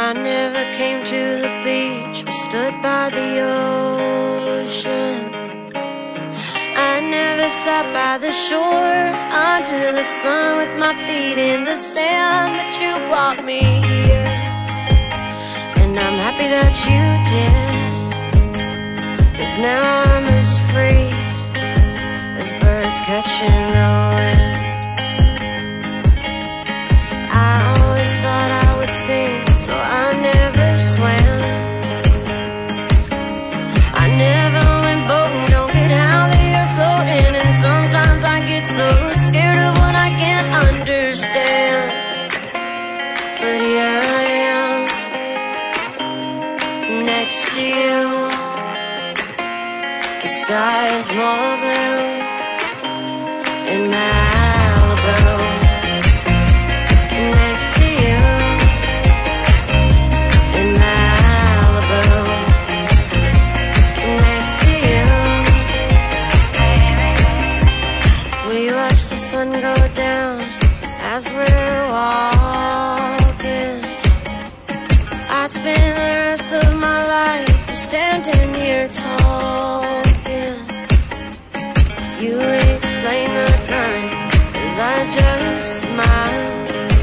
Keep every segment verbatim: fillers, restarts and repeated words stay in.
I never came to the beach or stood by the ocean. I never sat by the shore under the sun with my feet in the sand, but you brought me here, and I'm happy that you did, 'cause now I'm as free as birds catching the wind. I always thought I would sing, so I never swam. I never went boating, don't get how they are floating, and sometimes I get so scared of what I can't understand. But here I am, next to you. The sky is more blue in Malibu. Next to you in Malibu. Next to you. We watch the sun go down as we're walking. I'd spend the rest of my life just standing here talking. You explain the current as I just smile,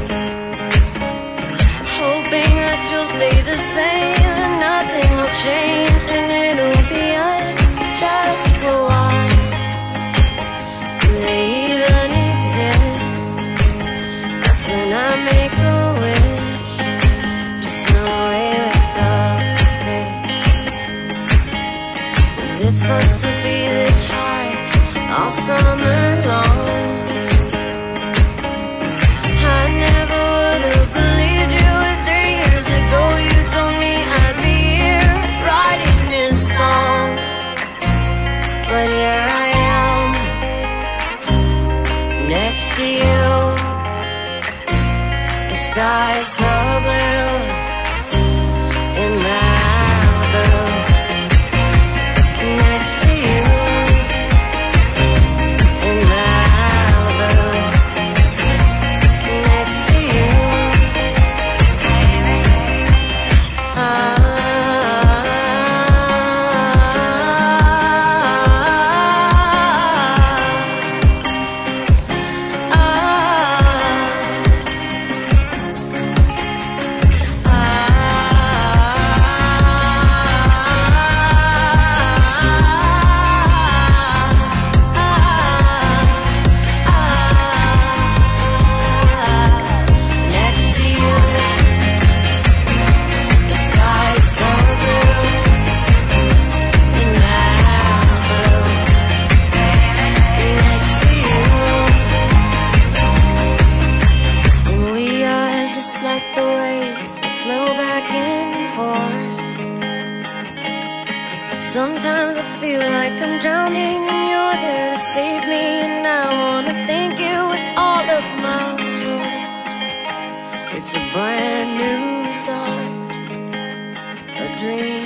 hoping that you'll stay the same and nothing will change, and it'll be us just for a while. Do they even exist? That's when I make a wish, just swim away with the fish. 'Cause it's supposed to be this high all summer long. I never would have believed you if three years ago you told me I'd be here writing this song. But here I am, next to you. The sky's so blue in Malibu. Next to you in Malibu. Next to you. Ah, ah, next to you. The sky's so blue in Malibu. Next to you. And we are just like the waves that flow back and forth. Sometimes I feel like I'm drowning and you're there to save me, and I wanna thank you with all of my heart. It's a brand new start, a dream